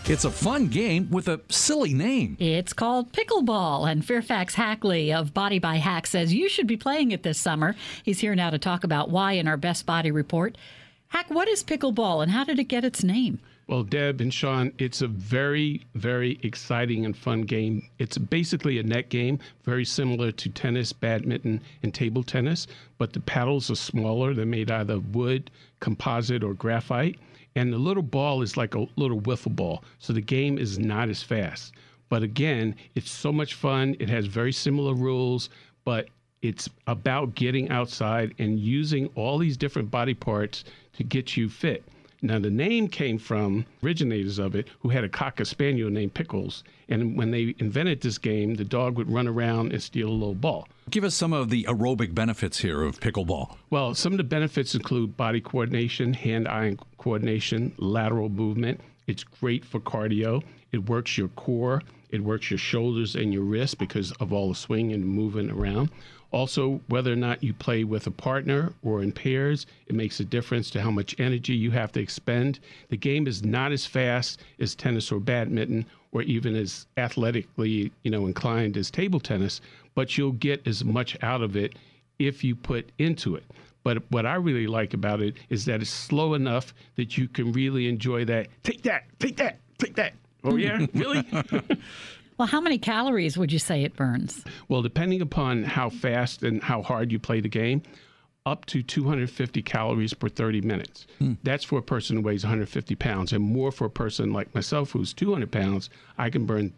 It's a fun game with a silly name. It's called Pickleball, and Fairfax Hackley of Body by Hack says you should be playing it this summer. He's here now to talk about why in our Best Body Report. Hack, what is pickleball, and how did it get its name? Well, Deb and Sean, it's a very, very exciting and fun game. It's basically a net game, very similar to tennis, badminton, and table tennis, but the paddles are smaller. They're made either of wood, composite, or graphite. And the little ball is like a little wiffle ball, so the game is not as fast. But again, it's so much fun. It has very similar rules, but it's about getting outside and using all these different body parts to get you fit. Now, the name came from originators of it who had a Cocker Spaniel named Pickles. And when they invented this game, the dog would run around and steal a little ball. Give us some of the aerobic benefits here of pickleball. Well, some of the benefits include body coordination, hand-eye coordination, lateral movement. It's great for cardio. It works your core. It works your shoulders and your wrists because of all the swing and moving around. Also, whether or not you play with a partner or in pairs, it makes a difference to how much energy you have to expend. The game is not as fast as tennis or badminton or even as athletically, inclined as table tennis, but you'll get as much out of it if you put into it. But what I really like about it is that it's slow enough that you can really enjoy that. Take that, take that, take that. Oh, yeah? Really? Well, how many calories would you say it burns? Well, depending upon how fast and how hard you play the game, up to 250 calories per 30 minutes. That's for a person who weighs 150 pounds, and more for a person like myself who's 200 pounds. I can burn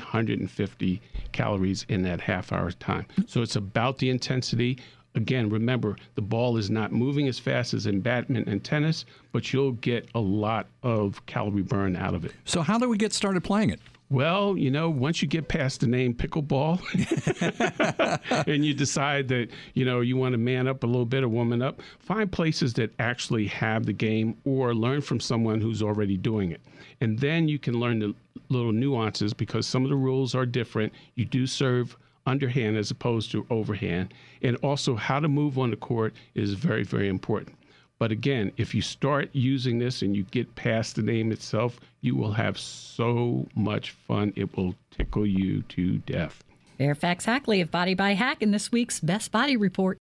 350 calories in that half hour time. So it's about the intensity. Again, remember, the ball is not moving as fast as in badminton and tennis, but you'll get a lot of calorie burn out of it. So how do we get started playing it? Well, once you get past the name pickleball and you decide that, you want to man up a little bit or woman up, find places that actually have the game or learn from someone who's already doing it. And then you can learn the little nuances because some of the rules are different. You do serve underhand as opposed to overhand. And also how to move on the court is very, very important. But again, if you start using this and you get past the name itself, you will have so much fun. It will tickle you to death. Fairfax Hackley of Body by Hack in this week's Best Body Report.